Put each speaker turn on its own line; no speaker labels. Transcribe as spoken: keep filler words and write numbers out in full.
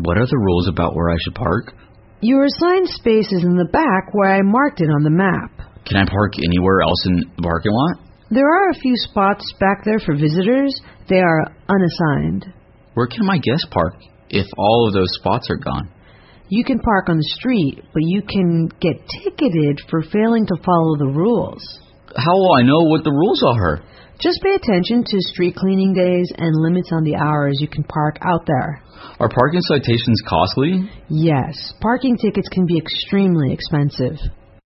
What are the rules about where I should park?
Your assigned space is in the back where I marked it on the map.
Can I park anywhere else in the parking lot?
There are a few spots back there for visitors. They are unassigned.
Where can my guests park if all of those spots are gone?
You can park on the street, but you can get ticketed for failing to follow the rules.
How will I know what the rules are?
Just pay attention to street cleaning days and limits on the hours you can park out there.
Are parking citations costly?
Yes, parking tickets can be extremely expensive.